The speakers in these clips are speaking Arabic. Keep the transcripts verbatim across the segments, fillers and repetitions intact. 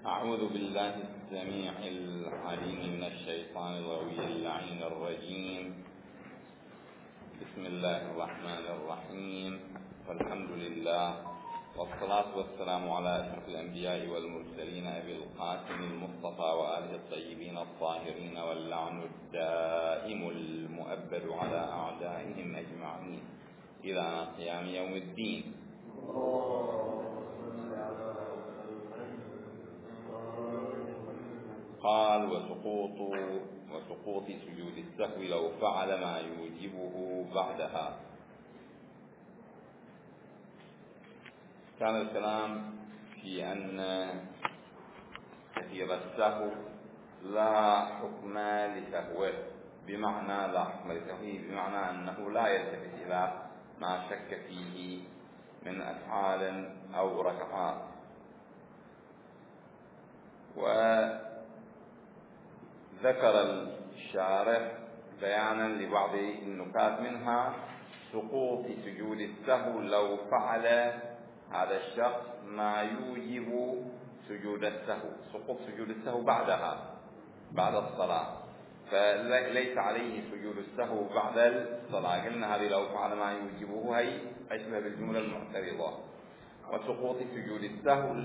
أعوذ بالله السميع العليم من الشيطان الغوي اللعين الرجيم. بسم الله الرحمن الرحيم، والحمد لله، والصلاة والسلام على أشرف الأنبياء والمرسلين أبي القاسم المصطفى وآله الطيبين الطاهرين، واللعن الدائم المؤبد على أعدائهم أجمعين إلى قيام يوم الدين. قال: وسقوط وسقوط سجود السهو لو فعل ما يوجبه بعدها. كان الكلام في أن كثير السهو لا حكم لسهوه، بمعنى لا حكم لسهوه بمعنى أنه لا يلتفت إلى ما شك فيه من أفعال أو ركعات. وذكر الشارح بيانا لبعض النكات، منها سقوط سجود السهو لو فعل هذا الشخص ما يوجب سجود السهو، سقوط سجود السهو بعدها بعد الصلاة، فليس عليه سجود السهو بعد الصلاة. قلنا هذه لو فعل ما يوجبه هي أشبه بالجملة المعترضة. وسقوط سجود السهو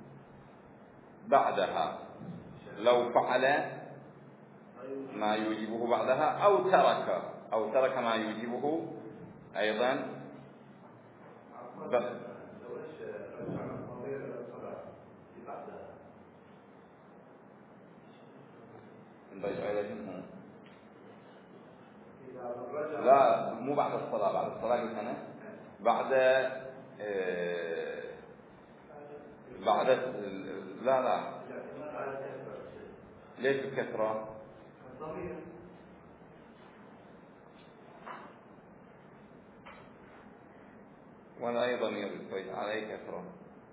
بعدها لو فعل ما يوجبه بعدها أو ترك أو ترك ما يوجبه أيضا. لا، مو بعد الصلاة، بعد الصلاة قلت أنا بعد آه بعد لا لا ليش الكثرة؟ ولا أيضا يرد عليه كثرة.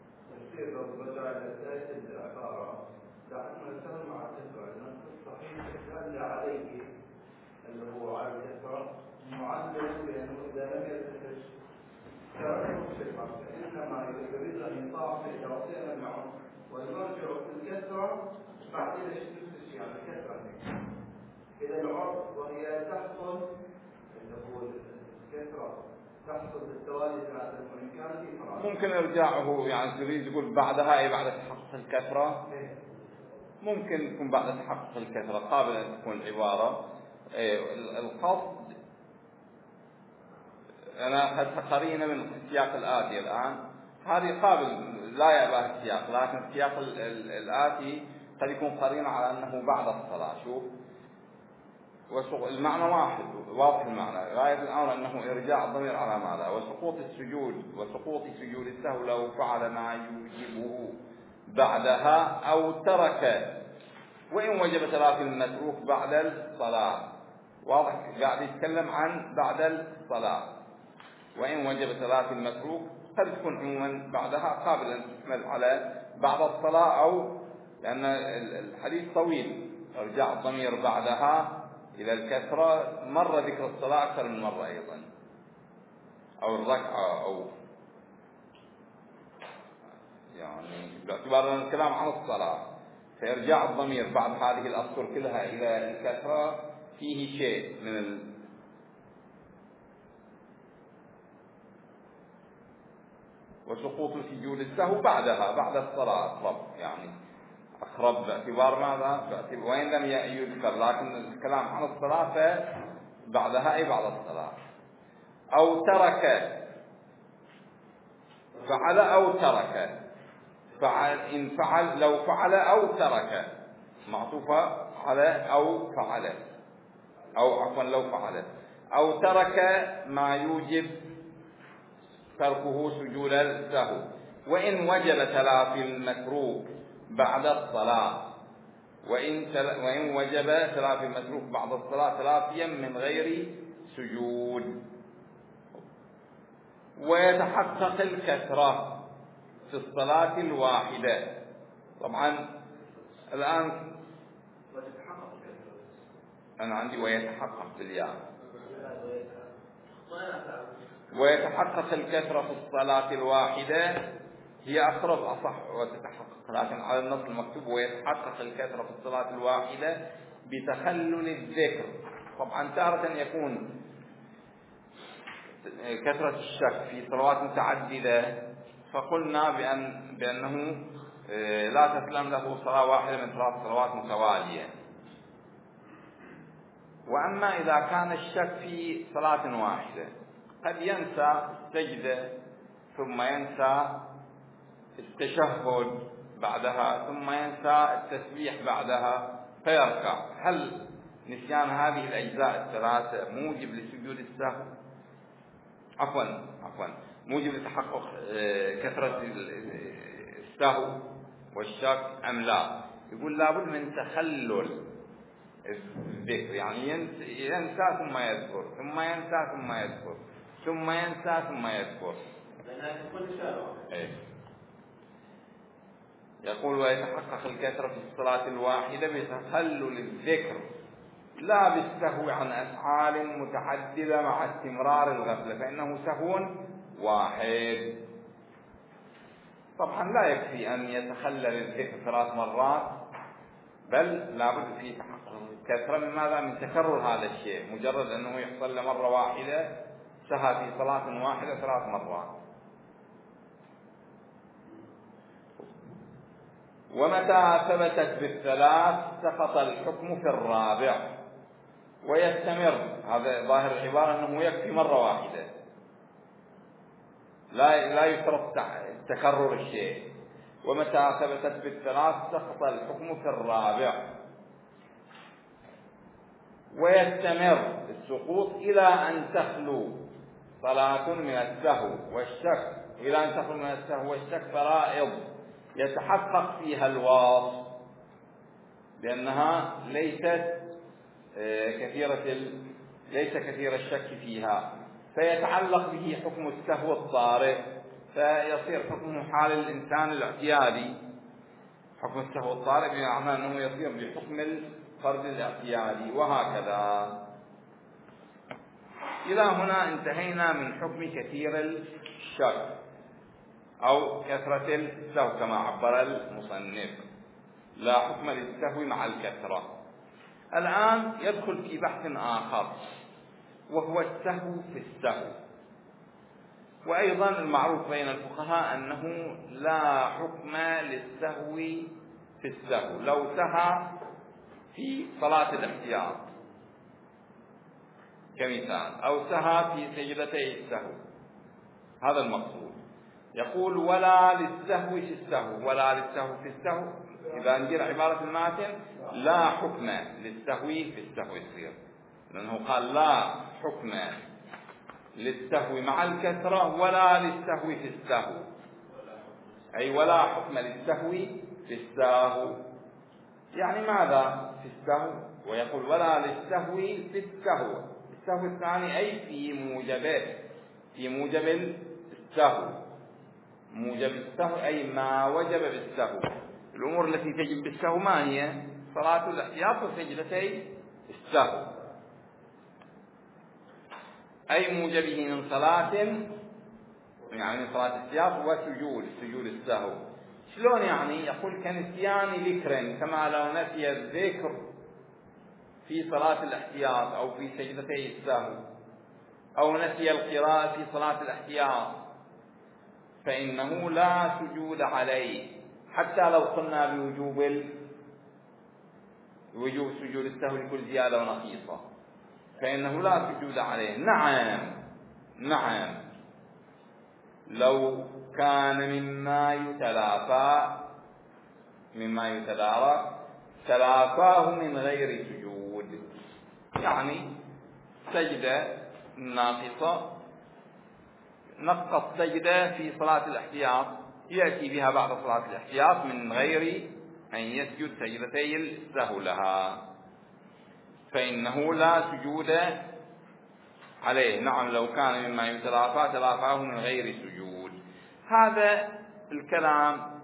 اللي هو على الكثرة معلل بأنه إذا لم يلتفت تركه الشيطان، فإنما يريد أن يطاع في توصيل المعون والمرجع في الكثرة بعد إذا شفت الشيء على الكثرة. إذا العرض وهي تحصل اللي هو الكثرة تحصل بالتوالي ثلاثة، وإن كان في فرق ممكن إرجاعه، يعني تريد يقول بعدها أي بعد تحقق الكثرة. ممكن يكون بعد تحقق الكثرة، قابل أن تكون العبارة. القصد أنا أخذت قرينة من السياق الآتي الآن، هذه قابل لا يأباه السياق، لكن السياق الآتي قد يكون قرينة على أنه بعد الصلاة. شوف، المعنى واحد، واضح المعنى. غاية الأمر أنه إرجاع الضمير على ماذا؟ وسقوط السجود وسقوط سجود السهو لو فعل ما يوجبه بعدها أو ترك، وإن وجب تلافي المتروك بعد الصلاة. واضح، قاعد يتكلم عن بعد الصلاة. وإن وجب تلافي المتروك قد تكون عموما بعدها، قابل أن تحمل على بعد الصلاة، أو لأن الحديث طويل. ارجع الضمير بعدها إلى الكثرة، مرة ذكر الصلاة أكثر من مرة أيضا، أو الركعة، أو يعني باعتبار أن الكلام عن الصلاة، فإرجاع الضمير بعد هذه الأسطر كلها إلى الكثرة فيه شيء من ال... وسقوط سجود السهو بعدها بعد الصلاة أقرب، يعني أقرب باعتبار ماذا؟ باعتبار وإن لم يذكر، لكن الكلام عن الصلاة فبعدها أي بعد الصلاة. أو ترك، فعل أو ترك، فعل إن فعل لو فعل أو ترك، معطوفة على أو فعل، أو عفوا لو فعل أو ترك ما يوجب تركه سجود السهو، وإن وجب تلافي المتروك بعد الصلاة، وإن تل... وإن وجب تلافي المتروك بعد الصلاة تلافيا من غير سجود. ويتحقق الكثرة في الصلاة الواحدة. طبعا الآن أنا عندي ويتحقق بالياء. ويتحقق الكثرة في الصلاة الواحدة هي أقرب أصح وتتحقق، لكن على النص المكتوب ويتحقق الكثرة في الصلاة الواحدة بتخلل الذكر. طبعا تارة يكون كثرة الشك في صلوات متعددة، فقلنا بأن بأنه لا تسلم له صلاة واحدة من ثلاث صلوات متوالية. وأما إذا كان الشك في صلاة واحدة قد ينسى السجدة ثم ينسى التشهد بعدها ثم ينسى التسبيح بعدها فيركع، هل نسيان هذه الأجزاء الثلاثة موجب لسجود السهو؟ عفوا عفوا موجب لتحقق كثرة السهو والشك أم لا؟ يقول لابد من تخلل الذكر، يعني ينسى ثم يذكر ثم ينسى ثم يذكر ثم ينسى ثم يذكر. يقول ويتحقق الكثرة في الصلاة الواحدة بتخلل الذكر لا بالسهو عن أفعال متعددة مع استمرار الغفلة، فإنه سهو واحد. طبعا لا يكفي أن يتخلل الذكر ثلاث مرات، بل لابد في تحقق الكثرة من ماذا؟ من تكرر هذا الشيء. مجرد أنه يحصل مرة واحدة سهى في صلاة واحدة ثلاث مرات. ومتى ثبتت بالثلاث سقط الحكم في الرابع ويستمر. هذا ظاهر العبارة أنه يكفي مرة واحدة، لا لا يشترط تكرر الشيء. ومتى ثبتت بالثلاث سقط الحكم في الرابع ويستمر السقوط إلى أن تخلو صلاة من السهو والشك، إلى أن تخلو من السهو والشك فرائض يتحقق فيها الواصف لأنها ليست كثيرة ليس كثير الشك فيها، فيتعلق به حكم السهو الطارئ، فيصير حكمه حال الإنسان الاعتيادي. حكم السهو الطارئ بمعنى أنه يصير بحكم الفرد الاعتيادي، وهكذا. إلى هنا انتهينا من حكم كثير الشك أو كثرة السهو كما عبر المصنف، لا حكم للسهو مع الكثرة. الآن يدخل في بحث آخر وهو السهو في السهو. وأيضا المعروف بين الفقهاء أنه لا حكم للسهو في السهو. لو سهى في صلاة الاحتياط كمثال أو سهى في سجدتي السهو، هذا المقصود. يقول ولا للسهو في السهو، ولا للسهو في السهو. إذا نجير عبارة الماتن لا حكم للسهو في السهو يصير، لأنه قال لا حكم للسهو مع الكثرة ولا للسهو في السهو، أي ولا حكم للسهو في السهو. يعني ماذا في السهو؟ ويقول ولا للسهو في السهو، السهو الثاني أي في موجبه في موجب السهو. موجب السهو أي ما وجب بالسهو. الأمور التي تجب بالسهو ما هي؟ صلاة الاحتياط وسجدتي السهو، أي موجبه من صلاة، يعني من صلاة الاحتياط وسجود سجود السهو. شلون يعني؟ يقول كنسيان ذكر، كما لو نسي الذكر في صلاة الاحتياط أو في سجدتي السهو، أو نسي القراءة في صلاة الاحتياط، فإنه لا سجود عليه، حتى لو قلنا بوجوب ال... وجوب سجود السهو لكل زيادة ونقيصة، فإنه لا سجود عليه. نعم نعم لو كان مما يتلافى مما يتدارك تلافاه من غير سجود، يعني سجدة ناقصة نقص سجدة في صلاة الاحتياط يأتي بها بعد صلاة الاحتياط من غير أن يسجد سجدتي السهو لها، فإنه لا سجود عليه. نعم لو كان مما يتلافى تلافاه من غير سجود. هذا الكلام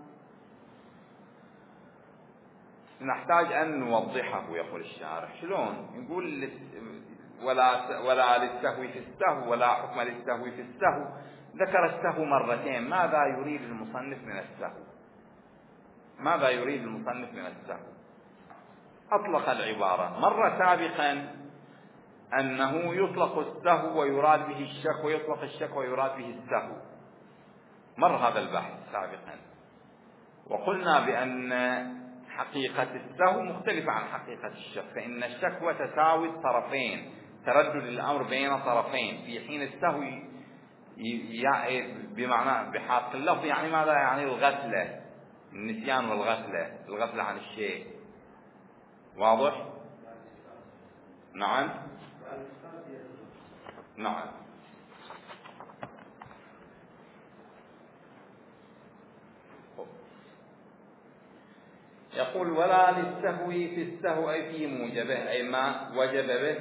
نحتاج أن نوضحه. يقول الشارح شلون؟ يقول ولا ولا للسهو في السهو، ولا حكم للسهو في السهو، ذكر السهو مرتين. ماذا يريد المصنف من السهو؟ ماذا يريد المصنف من السهو؟ أطلق العبارة مرة سابقا أنه يطلق السهو ويراد به الشك، ويطلق الشك ويراد به السهو. مر هذا البحث سابقا، وقلنا بأن حقيقة السهو مختلفة عن حقيقة الشك، فإن الشك هو تساوي الطرفين، تردد الأمر بين طرفين، في حين السهو بمعنى بحق اللفظ يعني ماذا؟ يعني الغفلة، النسيان والغفلة، الغفلة عن الشيء. واضح؟ نعم نعم. يقول ولا للسهو في السهو أي في موجبه، أي ما وجب به.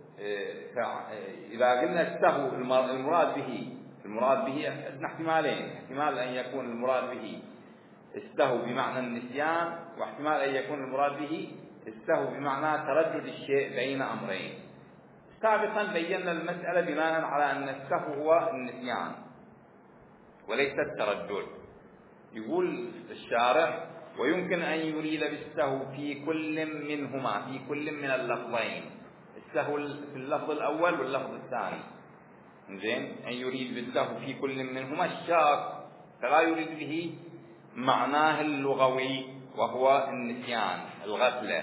إذا قلنا السهو المراد به المراد به احتمالين: احتمال أن يكون المراد به السهو بمعنى النسيان، واحتمال أن يكون المراد به السهو بمعنى تردد الشيء بين أمرين. سابقا بينا المسألة بناء على أن السهو هو النسيان وليس التردد. يقول الشارح ويمكن أن يريد بالسهو في كل منهما، في كل من اللفظين، السهو في اللفظ الأول واللفظ الثاني. زين، أن يريد بالسهو في كل منهما الشاك، فلا يريد به معناه اللغوي وهو النسيان، الغفلة.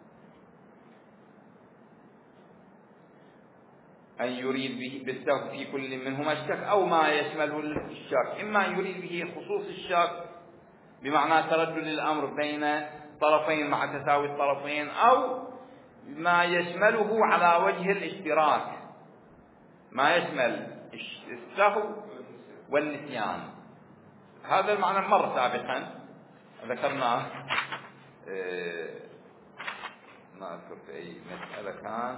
أن يريد به بالسهو في كل منهما الشك أو ما يشمله الشك، إما يريد به خصوص الشك بمعنى تردد الأمر بين طرفين مع تساوي الطرفين، أو ما يشمله على وجه الاشتراك، ما يشمل السهو والنسيان. هذا المعنى مر سابقا ذكرناه، ما أذكر في أي مسألة كان.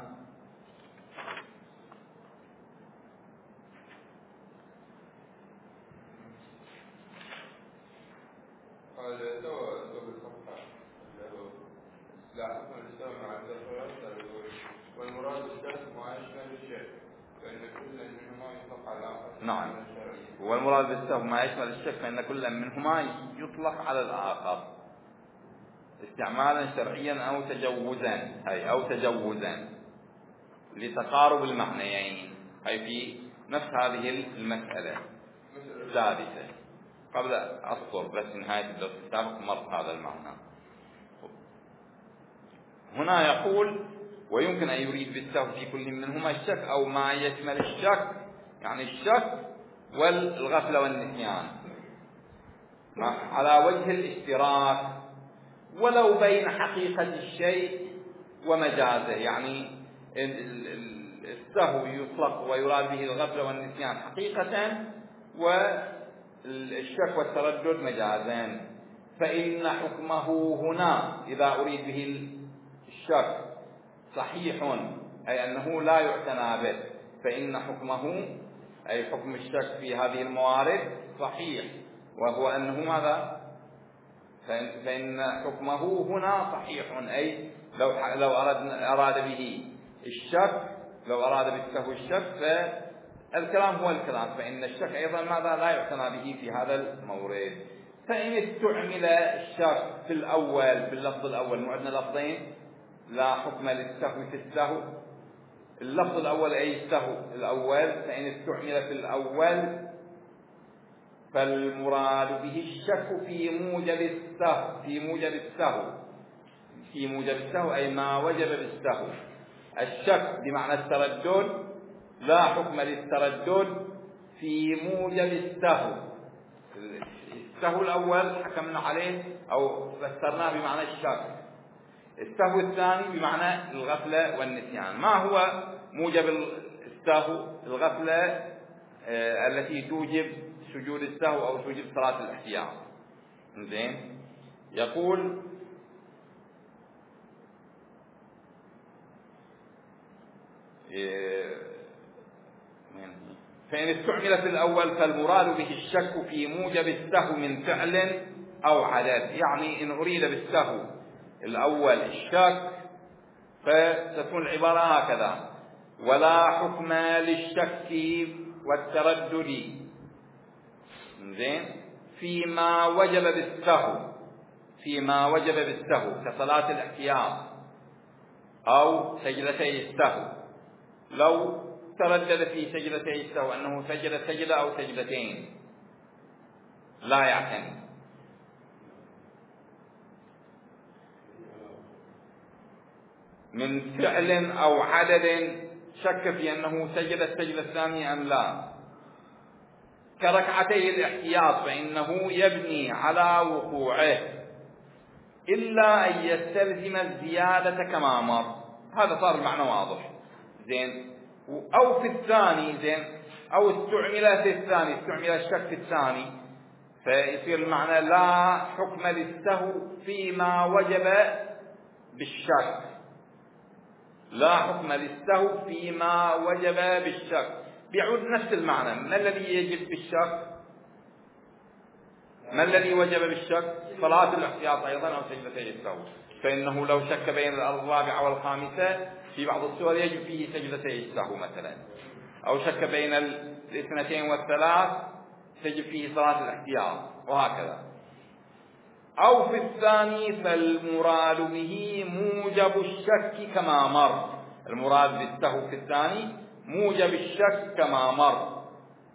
قال سوى سوى الصفحة لا حكم الإسلام مع الدخول، والمراد الشك ما يشمل الشك، فإن كل منهما يطلق على الآخر. نعم، والمراد بالسهو ما يشمل الشك، فإن كل منهما يطلق على الآخر استعمالا شرعيا أو تجوزا، أي أو تجوزا لتقارب المعنيين، أي في نفس هذه المسألة الثالثة. قبل أذكر بس نهاية الدرس السابق مر هذا المعنى. هنا يقول ويمكن أن يريد بالسهو في كل منهما الشك أو ما يشمل الشك، يعني الشك والغفلة والنسيان على وجه الاشتراك، ولو بين حقيقة الشيء ومجازه. يعني السهو يطلق ويراد به الغفلة والنسيان حقيقة، والشك والتردد مجازا. فإن حكمه هنا إذا أريد به الشك صحيح، أي أنه لا يعتنى به، فإن حكمه أي حكم الشك في هذه الموارد صحيح، وهو أنه ماذا؟ فإن حكمه هنا صحيح، أي لو لو أراد أراد به الشك، لو أراد بالسهو الشك، فالكلام هو الكلام، فإن الشك أيضا ماذا؟ لا يعتنى به في هذا المورد. فإن استعمل الشك في الأول، في اللفظ الأول، وعندنا لفظين لا حكم للسهو في السهو، اللفظ الأول أي السهو الأول، فإن استعمل في الأول فالمراد به الشك في موجب السهو، في موجب السهو في موجب السهو أي ما وجب بالسهو. الشك بمعنى التردد، لا حكم للتردد في موجب السهو. السهو الأول حكمنا عليه أو فسرناه بمعنى الشك، السهو الثاني بمعنى الغفلة والنسيان. ما هو موجب السهو؟ الغفلة آه التي توجب سجود السهو أو توجب صلاة الاحتياط. زين، يقول فإن استعمل في الأول فالمراد به الشك في موجب السهو من فعل أو عدد. يعني إن أريد بالسهو الأول الشك فتكون العبارة هكذا: ولا حكم للشك والتردد زين فيما وجب بالسهو، فيما وجب بالسهو كصلاة الاحتياط أو سجدتي السهو، لو تردد في سجدتي السهو أنه سجد سجدة أو سجدتين لا يعتني. من فعل أو عدد شك في أنه سجد السجدة الثانية أم لا، كركعتي الاحتياط فإنه يبني على وقوعه إلا أن يستلزم الزيادة كما مر. هذا صار المعنى واضح. زين أو في الثاني زين أو استعمل في الثاني، استعمل الشك في الثاني، فيصير المعنى لا حكم للسهو فيما وجب بالشك، لا حكم للسهو فيما وجب بالشك، بيعود نفس المعنى. ما الذي يجب بالشك؟ ما الذي وجب بالشك؟ صلاة الاحتياط أيضا أو سجدتي السهو، فإنه لو شك بين الرابعة والخامسة في بعض السور يجب فيه سجدتي السهو مثلا، أو شك بين الاثنتين والثلاث تجب فيه صلاة الاحتياط وهكذا. أو في الثاني فالمراد به موجب الشك كما مر، المراد بالسهو في الثاني موجب الشك كما مر،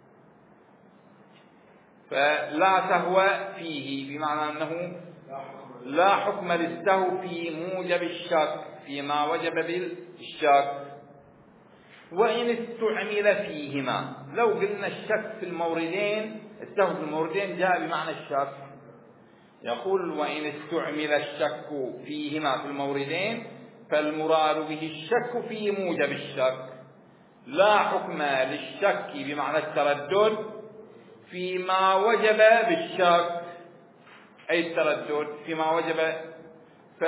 فلا سهو فيه بمعنى أنه لا حكم للسهو في موجب الشك فيما وجب بالشك. وإن استعمل فيهما، لو قلنا الشك في الموردين، السهو في الموردين جاء بمعنى الشك، يقول وإن استعمل الشك فيهما في الموردين فالمراد به الشك في موجب الشك، لا حكم للشك بمعنى التردد فيما وجب بالشك، أي التردد فيما وجب. ف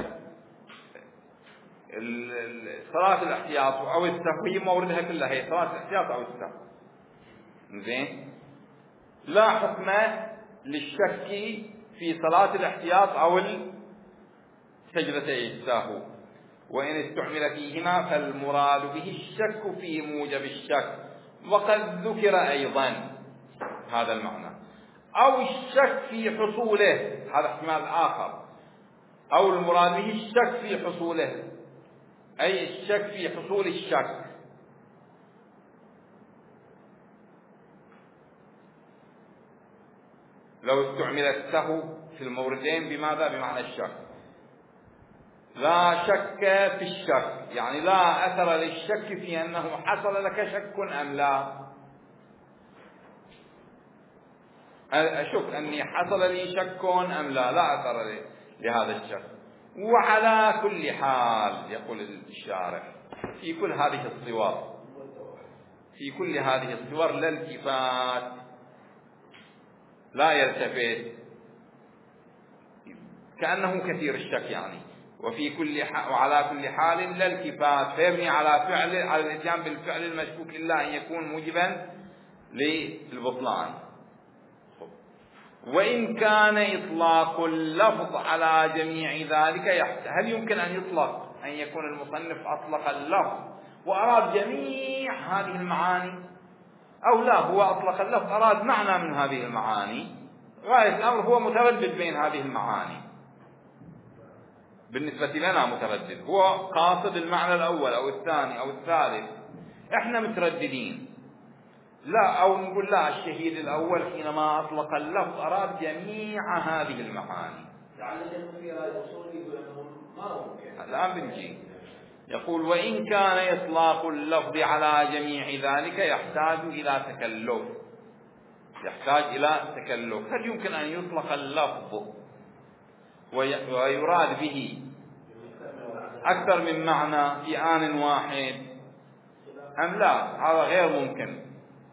صلاة الاحتياط أو السهو هي موردها كلها هي صلاة الاحتياط أو السهو. زين لا حكم للشك في صلاة الاحتياط أو سجدتي السهو. وإن استعمل فيهما فالمراد به الشك في موجب الشك، وقد ذكر أيضا هذا المعنى، أو الشك في حصوله، هذا احتمال آخر، أو المراد به الشك في حصوله أي الشك في حصول الشك. لو استعمل السهو في الموردين بماذا؟ بمعنى الشك، لا شك في الشك، يعني لا أثر للشك في أنه حصل لك شك أم لا، أشك أني حصل لي شك أم لا، لا أثر لي لهذا الشك. وعلى كل حال يقول الشارح في كل هذه الصور، في كل هذه الصور لا التفات، لا يلتفت كأنه كثير الشك يعني، وفي كل وعلى كل حال لا التفات، فيبني على فعل على الاتيان بالفعل المشكوك إلا أن يكون موجبا للبطلان. وإن كان إطلاق اللفظ على جميع ذلك يحتاج، هل يمكن أن يطلق أن يكون المصنف أطلق اللفظ وأراد جميع هذه المعاني، أو لا هو أطلق اللفظ أراد معنى من هذه المعاني، غاية الأمر هو متردد بين هذه المعاني، بالنسبة لنا متردد، هو قاصد المعنى الأول أو الثاني أو الثالث، إحنا مترددين، لا أو نقول لا الشهيد الأول حينما أطلق اللفظ أراد جميع هذه المعاني. الآن بنجي يقول وإن كان إطلاق اللفظ على جميع ذلك يحتاج إلى تكلف، يحتاج إلى تكلف، هل يمكن أن يطلق اللفظ ويراد به أكثر من معنى في آن واحد أم لا؟ هذا غير ممكن،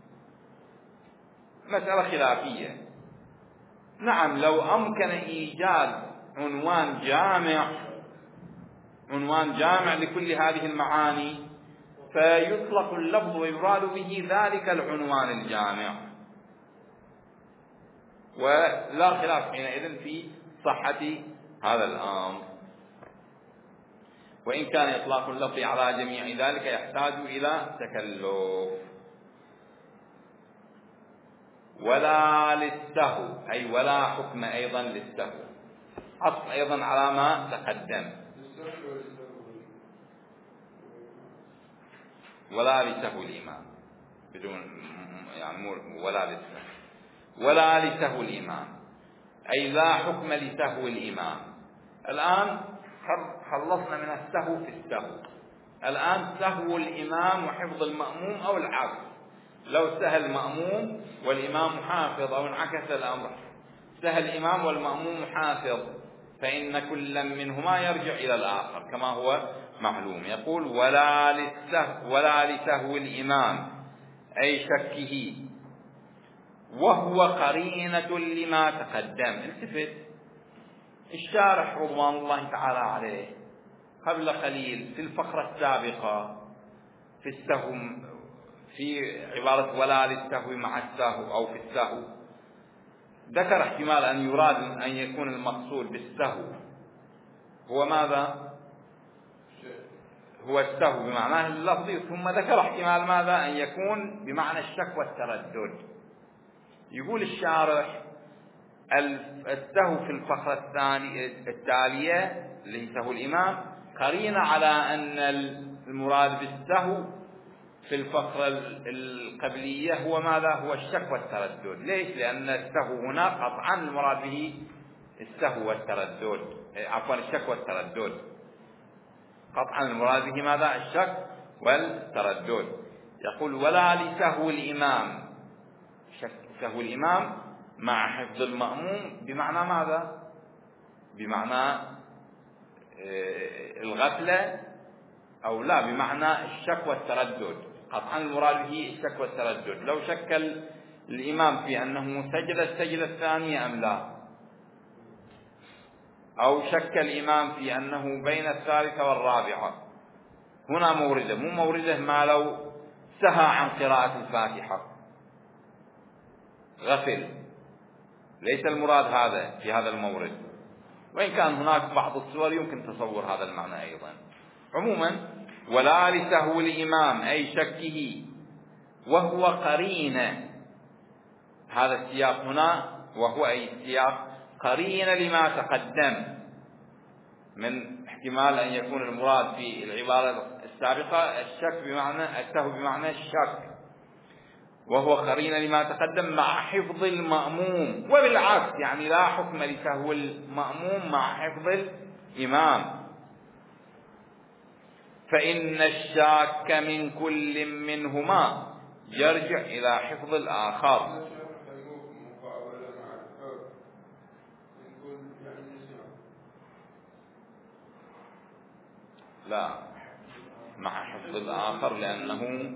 مسألة خلافية. نعم لو أمكن إيجاد عنوان جامع، عنوان جامع لكل هذه المعاني فيطلق اللفظ ويراد به ذلك العنوان الجامع، ولا خلاف حينئذ في صحة هذا الأمر. وإن كان إطلاق اللفظ على جميع ذلك يحتاج إلى تكلف. ولا للسهو، أي ولا حكم أيضا للسهو، عطف أيضا على ما تقدم. ولا لسهو الإمام بدون يعني ولا لسهو، ولا لسهو الإمام، أي لا حكم لسهو الإمام. الآن خلصنا من السهو في السهو، الآن سهو الإمام وحفظ المأموم أو العكس، لو سهى المأموم والإمام حافظ أو انعكس الأمر، سهى الإمام والمأموم حافظ، فإن كل منهما يرجع إلى الآخر كما هو معلوم. يقول ولا للسهو ولا لسهو الإمام أي شكه وهو قرينة لما تقدم. التفت الشارح رضوان الله تعالى عليه قبل قليل في الفقرة السابقة في السهو، في عبارة ولا للسهو مع السهو أو في السهو، ذكر احتمال أن يراد أن يكون المقصود بالسهو هو ماذا؟ هو السهو بمعناه اللفظي، ثم ذكر احتمال ماذا؟ أن يكون بمعنى الشك والتردد. يقول الشارح السهو في الفقرة الثانية التالية اللي هي سهو الإمام قرينة على أن المراد بالسهو في الفقرة القبلية هو ماذا؟ هو الشك والتردد. ليش؟ لأن السهو هنا قطعا المراد به السهو والتردد، عفوا الشك والتردد، قطعا المراد به ماذا؟ الشك والتردد. يقول ولا لسهو الإمام، سهو الإمام مع حفظ المأموم بمعنى ماذا؟ بمعنى الغفلة أو لا، بمعنى الشك والتردد، قطعا المراد به الشك والتردد. لو شك الإمام في أنه سجد السجدة الثانية أم لا، أو شك الإمام في أنه بين الثالثة والرابعة، هنا مورده، مو مورده ما لو سهى عن قراءة الفاتحة غفل، ليس المراد هذا في هذا المورد، وإن كان هناك بعض الصور يمكن تصور هذا المعنى أيضا. عموما ولا لسهو الإمام أي شكه وهو قرينة، هذا السياق هنا وهو أي السياق قرينة لما تقدم، من احتمال أن يكون المراد في العبارة السابقة الشك بمعنى السهو بمعنى الشك، وهو قرينة لما تقدم مع حفظ المأموم، وبالعكس يعني لا حكم لسهو المأموم مع حفظ الإمام، فإن الشاك من كل منهما يرجع إلى حفظ الآخر. لا، مع حفظ الآخر لأنه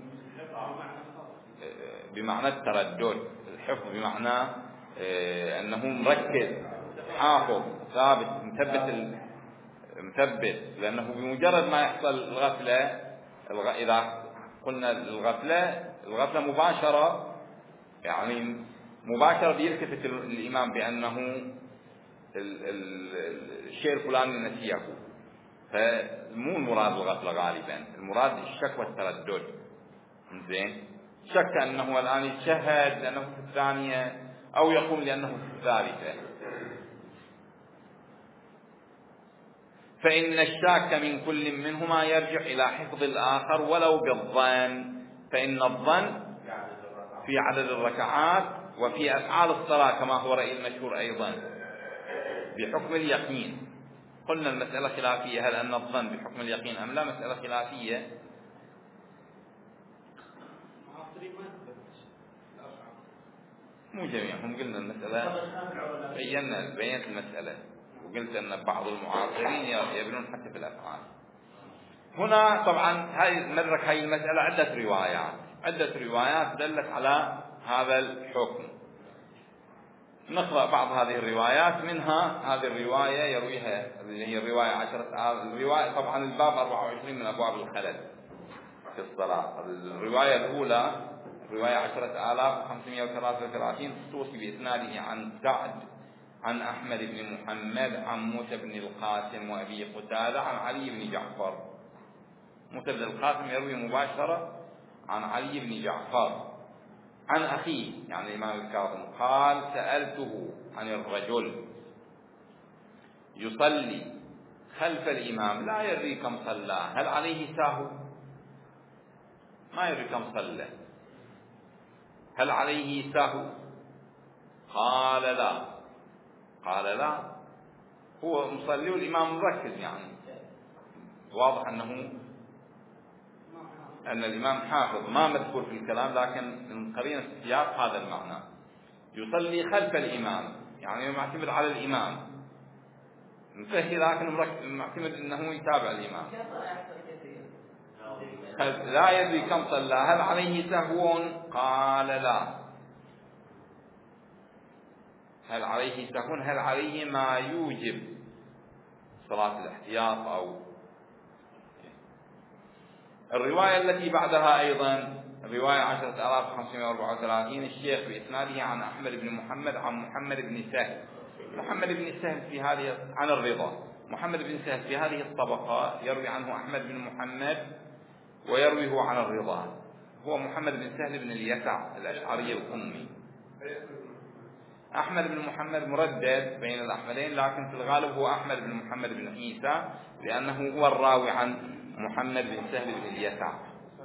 بمعنى التردد، الحفظ بمعنى أنه مركز حافظ ثابت مثبت مثبت، لأنه بمجرد ما يحصل الغفلة، إذا قلنا الغفلة الغفلة مباشرة، يعني مباشرة بيلتفت الإمام بأنه الشيء الفلاني نسيه، فمو المراد الغفلة غالبا، المراد الشك والتردد. زين، شك أنه الآن يشهد لأنه في الثانية أو يقوم لأنه في الثالثة. فإن الشاك من كل منهما يرجع إلى حفظ الآخر ولو بالظن، فإن الظن في عدد الركعات وفي أفعال الصلاة كما هو رأي المشهور أيضا بحكم اليقين. قلنا المسألة خلافية، هل أن الظن بحكم اليقين أم لا؟ مسألة خلافية. مو جميعهم، قلنا المسألة بينا بينت المسألة، وقلت أن بعض المعاصرين يبنون حتى في الأفعال. هنا طبعا هاي ندرك هاي المسألة عدة روايات، عدة روايات دلت على هذا الحكم. نقرأ بعض هذه الروايات، منها هذه الرواية يرويها اللي هي الرواية عشرة الرواية طبعا الباب أربعة وعشرين من أبواب الخلل في الصلاة. الرواية الأولى رواية عشرة آلاف وخمسمائة وثلاثة وثلاثين توصي بإسناده عن سعد عن أحمد بن محمد عن موسى بن القاسم وأبي قتادة عن علي بن جعفر. موسى بن القاسم يروي مباشرة عن علي بن جعفر عن أخيه يعني الإمام الكاظم قال سألته عن الرجل يصلي خلف الإمام لا يدري كم صلى هل عليه سهو؟ ما يدري كم صلى، هل عليه سهو؟ قال لا، قال لا، هو مصلي والإمام مركز، يعني واضح أنه أن الإمام حافظ، ما مذكور في الكلام لكن من قرينة السياق هذا المعنى. يصلي خلف الإمام يعني معتمد على الإمام، مفهي لكن معتمد أنه يتابع الإمام. لا يدري كم صلى هل عليه سهو؟ قال لا. هل عليه سهو؟ هل عليه ما يوجب صلاة الاحتياط؟ أو الرواية التي بعدها أيضا الرواية عشرة آلاف وخمسمائة وأربعة وثلاثين الشيخ بإسناده عن أحمد بن محمد عن محمد بن سهل. محمد بن سهل في هذه عن الرضا، محمد بن سهل في هذه الطبقة يروي عنه أحمد بن محمد ويرويه عن الرضا، هو محمد بن سهل بن اليسع الأشعري القمي. أحمد بن محمد مردد بين الأحمدين، لكن في الغالب هو أحمد بن محمد بن عيسى لأنه هو الراوي عن محمد بن سهل بن اليسع.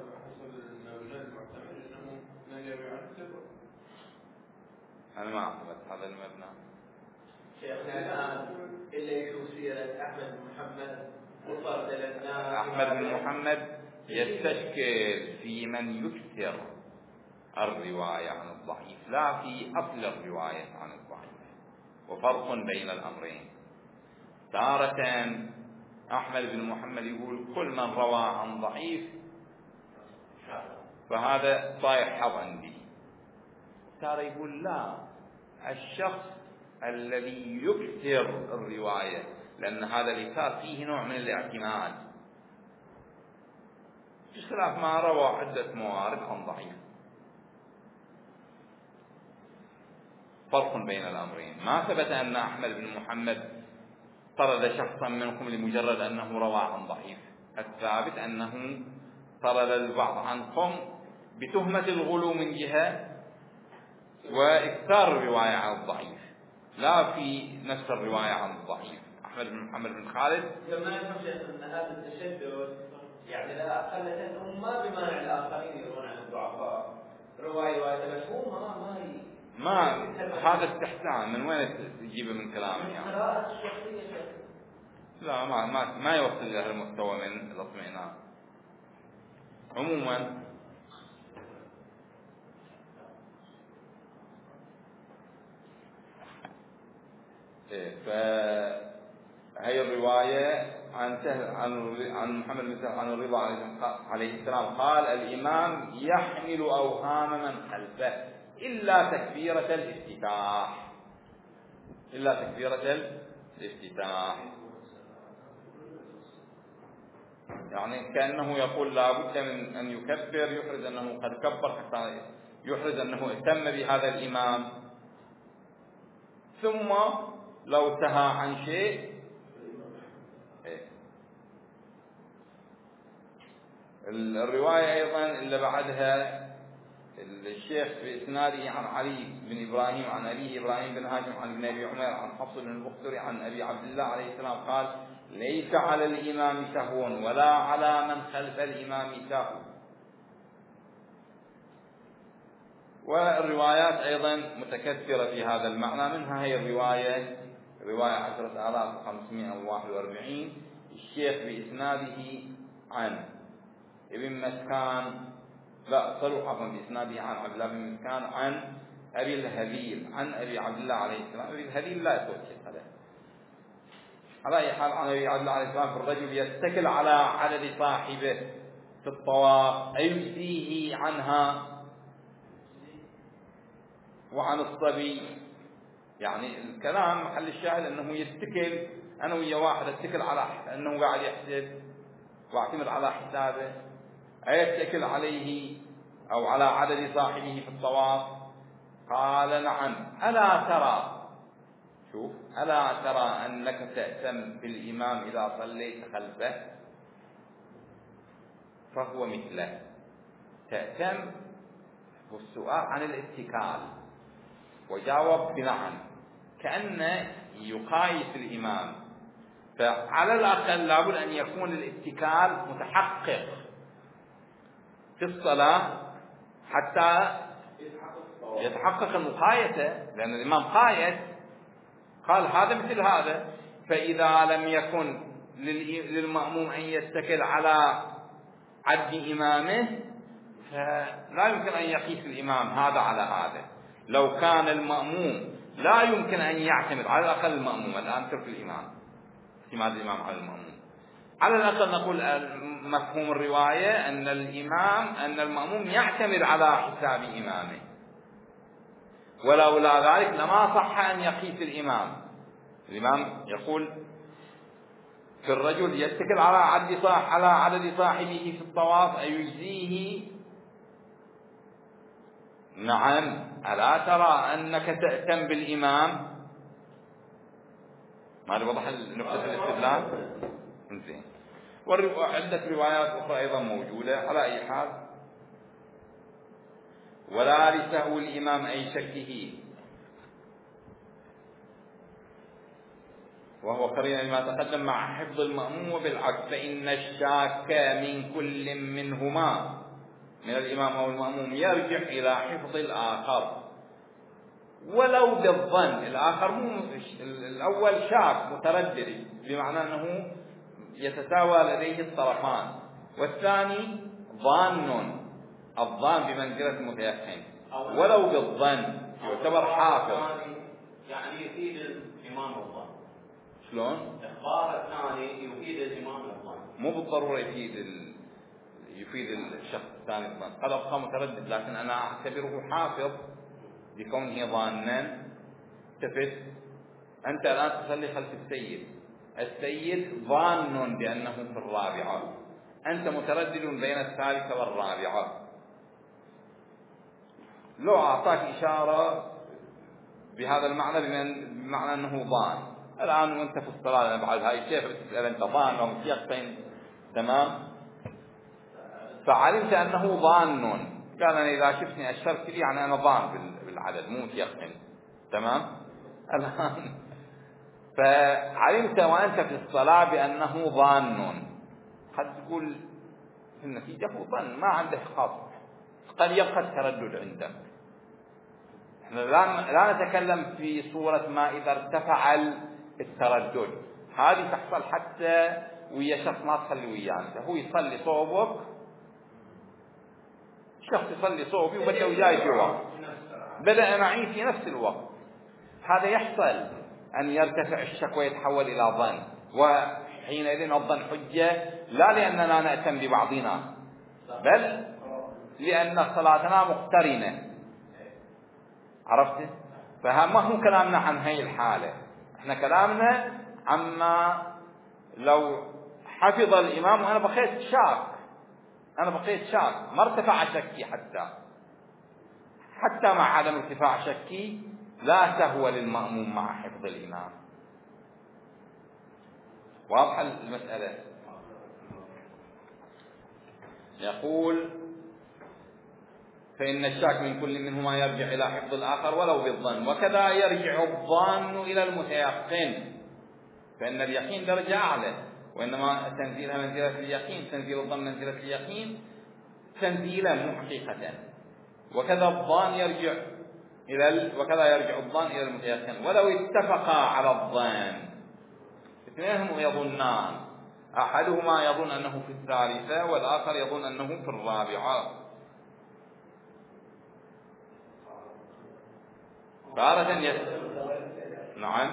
أنا ما أعتقد هذا المبنى. شيخنا الآن اللي يشوف سيرة أحمد بن محمد وفرد للناس. أحمد بن محمد يستشكل في من يكثر الرواية عن الضعيف لا في أصل الرواية عن الضعيف، وفرق بين الأمرين. تارة أحمد بن محمد يقول كل من روى عن ضعيف فهذا صايح حظ عندي. تارة يقول لا، الشخص الذي يكثر الرواية، لأن هذا الإكثار فيه نوع من الاعتماد، بخلاف ما روى عدة موارد عن ضعيف. فرق بين الأمرين. ما ثبت أن أحمد بن محمد طرد شخصا منكم لمجرد أنه روى عن ضعيف، الثابت أنه طرد البعض عنكم بتهمة الغلو من جهة وإكثار الرواية عن الضعيف، لا في نفس الرواية عن الضعيف. أحمد بن محمد بن خالد لما يفهم شيخ أن هذا التشدد يعني لا أقل أنهم ما بمانع الآخرين يرون عن الضعفاء رواية رواية مفهومة ما هي ما هذا استحسان من وين تجيبه من كلامك يعني؟ قراءة الشخصية شيخ. لا ما ما ما يوصل إلى المستوى من الاطمئنان. عموما فهي الرواية عن سهل عن عن محمد بن سهل عن الرضا عليه السلام قال الإمام يحمل أوهام من خلفه إلا تكبيرة الافتتاح، إلا تكبيرة الافتتاح، يعني كأنه يقول لا بد من أن يكبر، يحرز أنه قد كبر حتى يحرز أنه اهتم بهذا الإمام، ثم لو سهى عن شيء الرواية أيضا اللي بعدها الشيخ في إسناده عن علي بن إبراهيم عن أبيه إبراهيم بن هاشم عن ابن أبي عمر عن حفص بن البختري عن أبي عبد الله عليه السلام قال ليس على الإمام سهو ولا على من خلف الإمام سهو. والروايات أيضا متكثرة في هذا المعنى، منها هي الرواية رواية عشرة آلاف وخمسمائة وواحد وأربعين الشيخ بإسناده عن ابن مسكان لا صلوا عفوا بإسناده عن عبد الله بن مسكان عن أبي الهذيل عن أبي عبد الله عليه السلام. أبي الهذيل لا يتوجه هذا على أي حال عن أبي عبد الله عليه السلام في الرجل يتكل على عدد صاحبه في الطواف أيجزيه عنها وعن الصبي، يعني الكلام محل الشاهد أنه يتكل أنا ويا واحد اتكل على أنه قاعد يحسب واعتمد على حسابه، أيتكل عليه أو على عدد صاحبه في الطواف؟ قال نعم. ألا ترى شوف ألا ترى أنك تأتم بالإمام إذا صليت خلفه؟ فهو مثله، تأتم والسؤال عن الاتكال وجاوب بنعم، كأنه يقايس الإمام. فعلى الأقل لابد أن يكون الاتكال متحقق في الصلاة حتى يتحقق المقايسة، لأن الإمام قايس قال هذا مثل هذا. فإذا لم يكن للمأموم أن يتكل على عد إمامه فلا يمكن أن يقيس الإمام هذا على هذا. لو كان المأموم لا يمكن أن يعتمد، على الأقل المأموم الآن ترك الإمام، اعتماد الإمام على المأموم، على الأقل نقول مفهوم الرواية أن الإمام أن المأموم يعتمد على حساب إمامه، ولولا ذلك لما صح أن يقيس الإمام. الإمام يقول في الرجل يتكل على عدد صاح على عدد صاحبه في الطواف أيجزيه؟ نعم. ألا ترى أنك تأتم بالإمام؟ ما وضح نقطة الاستدلال؟ زين. وعدة روايات أخرى أيضا موجودة. على أي حال، ولا لسهو الإمام أي شكه، وهو قرين لما تقدم مع حفظ المأموم، وبالعكس فإن الشاك من كل منهما من الإمام أو المأموم يرجع إلى حفظ الآخر ولو بالظن. الآخر مو الأول شاك متردد بمعنى أنه يتساوى لديه الطرفان، والثاني ظان، الظان بمنزلة المتيقن ولو بالظن يعتبر حافظ. يعني يفيد الإمام الظن. شلون؟ إخبار الثاني يفيد الإمام الظن، مو بالضرورة يفيد ال... يفيد الشخص الثاني الظن. قد أبقى متردد لكن أنا أعتبره حافظ بكونه ظانا. تفت أنت الآن تصلي خلف السيد، السيد ظان بأنه في الرابعة، أنت متردد بين الثالثة والرابعة. لو أعطاك إشارة بهذا المعنى بمعنى أنه ظان، الآن وأنت في الصلاة بعد هاي كيف تسأل أنت ظان أو متيقن؟ تمام. فعلمت أنه ظان، قال أنا إذا شفتني أشرت لي يعني أنا ظان بالعدد مو متيقن. تمام. الآن فعلمت وأنت في الصلاة بأنه ظان، قد تقول في النتيجة هو ظن ما عنده خاص، قد يبقى التردد عندك. احنا لا نتكلم في صورة ما إذا ارتفع التردد، هذه تحصل حتى ويا شخص ما تصلي وياه، هو يصلي صوبك، شخص يصلي صوبي وبدأ وياي جوا، بدأ معي في نفس الوقت. هذا يحصل أن يرتفع الشك ويتحول إلى ظن، وحينئذ الظن حجة لا لأننا نأتم ببعضنا بل لأن صلاتنا مقترنة. عرفت؟ فما هو كلامنا عن هاي الحالة، احنا كلامنا عما لو حفظ الإمام وأنا بقيت شاك، أنا بقيت شاك ما ارتفع شكي، حتى حتى مع عدم ارتفاع شكي لا سهو للمأموم مع حفظ الإمام. واضحة المسألة؟ يقول فإن الشاك من كل منهما يرجع إلى حفظ الآخر ولو بالظن، وكذا يرجع الظان إلى المتيقن، فإن اليقين درجة أعلى، وإنما تنزيلها منزلة اليقين، تنزيل الظن منزلة اليقين تنزيلا مو حقيقة. وكذا الظان يرجع إلى ال... وكذا يرجع الظان إلى المتيقن ولو اتفقا على الظن. اثنينهم يظنان، أحدهما يظن أنه في الثالثة والآخر يظن أنه في الرابعة. تارة يس... نعم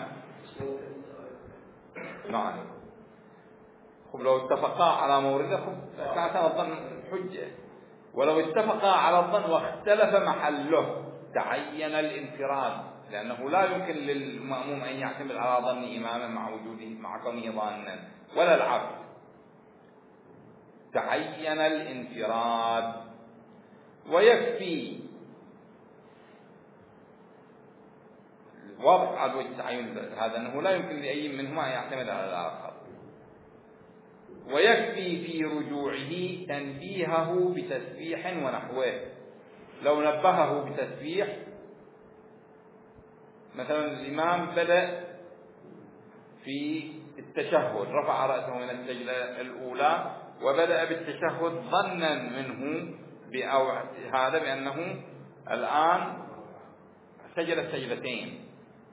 نعم خب لو اتفقا على مورده كانت الظن حجة، ولو اتفقا على الظن واختلف محله تعين الانفراد، لأنه لا يمكن للمأموم أن يعتمد على ظن إمامه مع وجوده مع كونه ظانا، ولا العكس، تعين الانفراد. ويكفي واضح على وجه تعين هذا أنه لا يمكن لأي منهما أن يعتمد على الآخر. ويكفي في رجوعه تنبيهه بتسبيح ونحوه، لو نبهه بتسبيح، مثلا الإمام بدأ في التشهد، رفع رأسه من السجدة الأولى وبدأ بالتشهد ظنا منه بأو هذا بأنه الآن سجد السجدتين،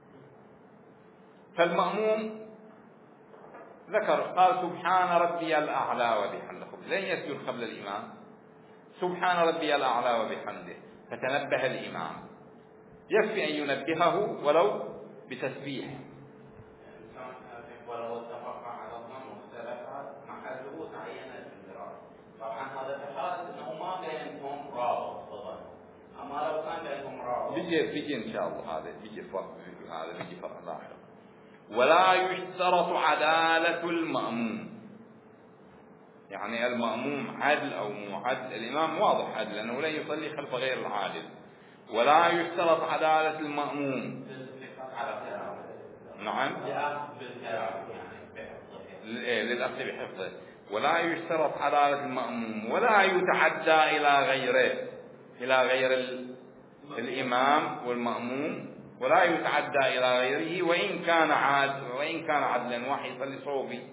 فالمأموم ذكر قال سبحان ربي الأعلى وبحمده، لن يسجد قبل الإمام، سبحان ربي الأعلى وبحمده، فتنبه الإمام، يكفي أن ينبهه ولو بتسبيح. ولو اتفق على الظن واختلفا محله تعين الانفراد. طبعا هذا في حالة انه ما بينهم رابط بالظن، اما لو كان بينهم رابط بيجي بيجي ان شاء الله، هذا بيجي فرق، هذا بيجي فرق لاحق. ولا يشترط عدالة المأموم، يعني المأموم عدل او مو عدل، الامام واضح عدل لانه لا يصلي خلف غير العادل. ولا يشترط عدالة المأموم، نعم للأخذ بحفظه. ولا يشترط عدالة المأموم، ولا يتعدى إلى غيره، إلى غير الإمام والمأموم، ولا يتعدى إلى غيره وإن كان عاد وإن كان عدلا، واحد يصلي صوبي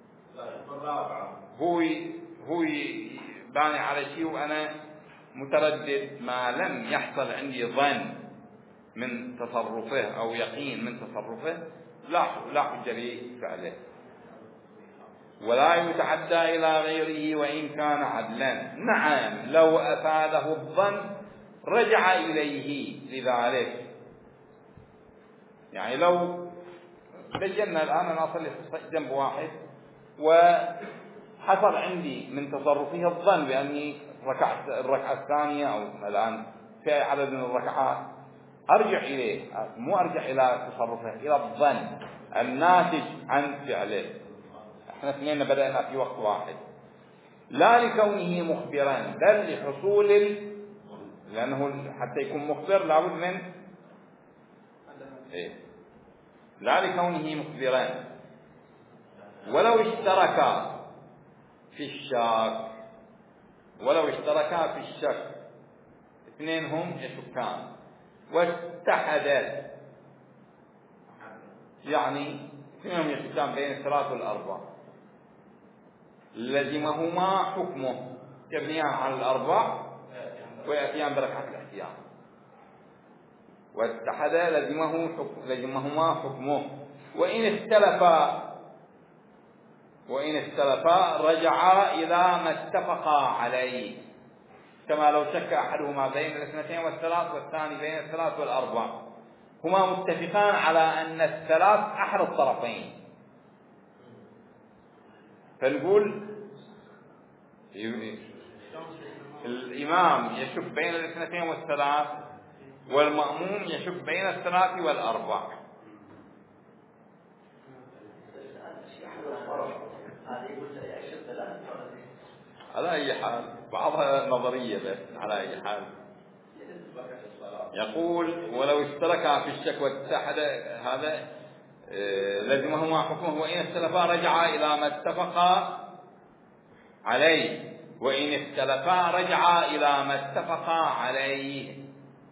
هو هو باني على شيء وأنا متردد، ما لم يحصل عندي ظن من تصرفه أو يقين من تصرفه لا لا حجة بفعله. ولا يتعدى إلى غيره وإن كان عدلا، نعم لو أفاده الظن رجع إليه لذلك. يعني لو بينا الآن أنا أصلي جنب واحد وحصل عندي من تصرفه الظن بأني ركعت الركعة الثانية أو الآن في عدد من الركعات، أرجع إليه، مو أرجع إلى تصرفه، إلى الظن الناتج عن فعله. احنا اثنين بدأنا في وقت واحد، لا لكونه مخبرا بل لحصول ال... لأنه حتى يكون مخبر لابد من إيه؟ لا لكونه مخبرا. ولو اشتركا في الشك، ولو اشتركا في الشك اثنين هم يشكان واتحدا، يعني اثنين يشكان بين الثلاث والأربع، لزمهما حكمه، يبنيان على الأربع ويأتيان بركعة الاحتياط. واتحدا لزمه حكم لزمهما حكمه، وإن اختلفا وإن اختلفا رجعا إلى ما اتفقا عليه، كما لو شك أحدهما بين الاثنتين والثلاث والثاني بين الثلاث والأربع، هما متفقان على أن الثلاث أحد الطرفين، فنقول الإمام يشك بين الاثنتين والثلاث والمأموم يشك بين الثلاث والأربع. على أي حال بعضها نظرية بس، على أي حال يقول ولو اشتركا في الشك واتحد هذا لزمهما حكمه، وإن اختلفا رجعا إلى ما اتفقا عليه، وإن اختلفا رجعا إلى ما اتفقا عليه.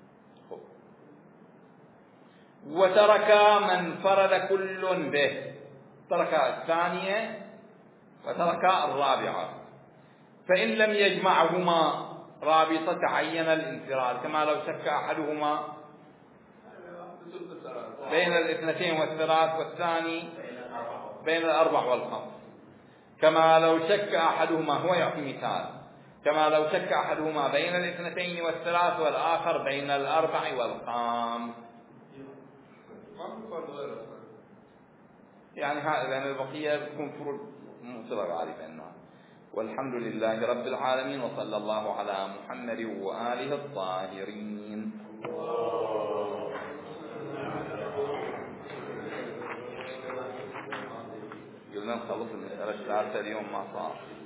وتركا من فرد كل به، تركا الثانية وتركا الرابعة، فإن لم يجمعهما رابطة تعين الانفراد، كما لو شك أحدهما بين الاثنتين والثلاث والثاني بين الأربع والخمس، كما لو شك أحدهما، هو يعطي مثال، كما لو شك أحدهما بين الاثنتين والثلاث والآخر بين الأربع والخمس. يعني هذا لأن البقية بتكون فروض مؤثرة غالبا. والحمد لله رب العالمين، وصلى الله على محمد وآله الطاهرين. قلنا نخلص المسألة الثالثة اليوم ما صار.